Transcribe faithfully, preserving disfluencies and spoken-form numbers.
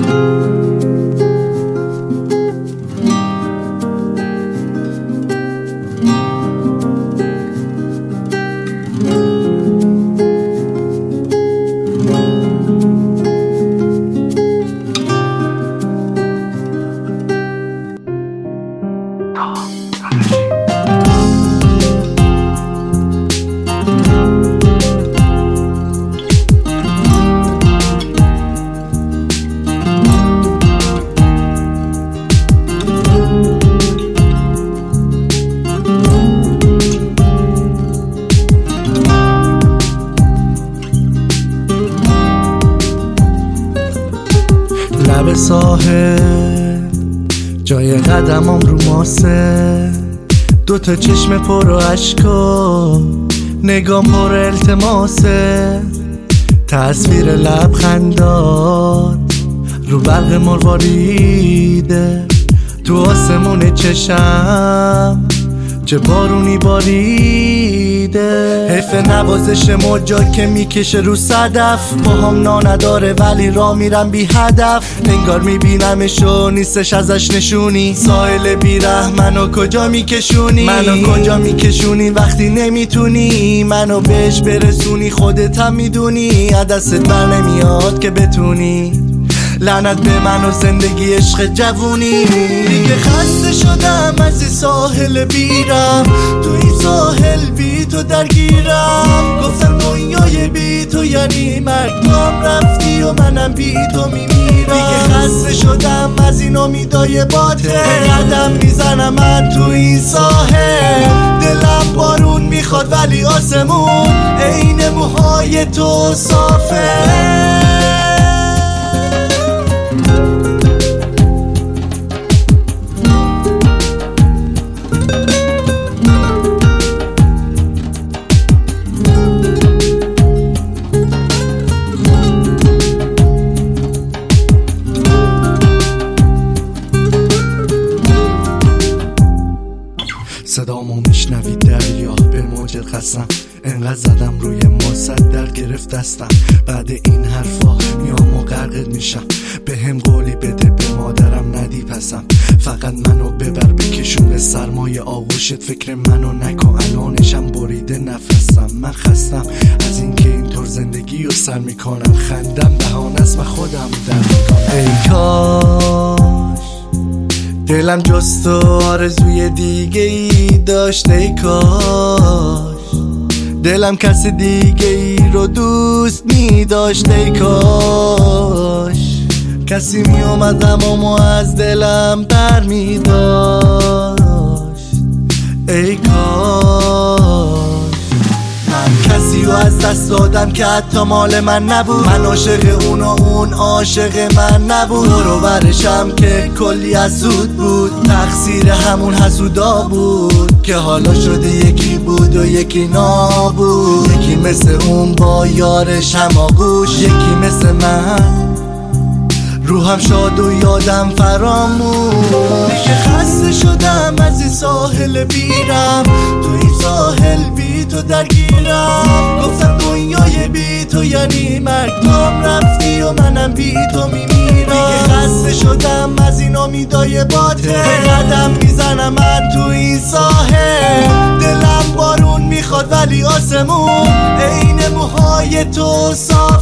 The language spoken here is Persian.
لب ساحل جای قدمم رو ماسه، دوتا چشم پر و عشقا نگام پر التماسه، تصویر لبخندات رو برق مرواریده، تو آسمون چشم چه بارونی باریده. حیف نوازش موجا که میکشه رو صدف، باهام نداره ولی را میرم بی هدف، انگار میبینمش و نیستش ازش نشونی. ساحل بیره منو کجا میکشونی، منو کجا میکشونی وقتی نمیتونی منو بهش برسونی. خودت هم میدونی دستت بر نمیاد که بتونی. لعنت به من و زندگی عشق جوونی. دیگه خسته شدم از این ساحل بیرم، تو این ساحل بی تو درگیرم. گفتم دنیای بی تو یعنی مرگ، تو هم رفتی و منم بی تو میمیرم. دیگه خسته شدم از این امیدای باطل، قدم میزنم من تو این ساحل. دلم بارون میخواد ولی آسمون عین موهای تو صافه. صدامو میشنوی دریا به موج قسم، انقدر زدم روی ماست در گرفت دستم. بعد این حرفا میام و غرقت میشم، به هم قولی بده به مادرم ندی پسم. فقط منو ببر بکشون به سرمایه آغوشت، فکر منو نکن الانشم بریده نفسم. من خستم از این که اینطور زندگی رو سر میکنم، خندم بهانه است و خودم در میکنم. ای کاش دلم جست و آرزوی دیگه ای داشت، ای کاش دلم کسی دیگه ای رو دوست می داشت، ای کاش کسی می اومد امامو از دلم بر می داشت، ای کاش من کسی رو از دست دادم که حتی مال من نبود. من عاشق اون و اون عاشق من نبود. برو برشم که کلی حسود بود، تقصیر همون حسودا بود که حالا شده یکی بود و یکی نابود. یکی مثل اون با یارش هماغوش، یکی مثل من روحم شاد و یادم فراموش. دیگه خسته شدم از این ساحل بیرم، تو این ساحل بی تو درگیرم. گفتم دنیای بی تو یعنی مرگ، تو هم رفتی و منم بی تو میمیرم. دیگه خسته شدم از این امیدای باطل، قدم میزنم من تو این ساحل. دلم بارون میخواد ولی آسمون عین موهای تو صافه.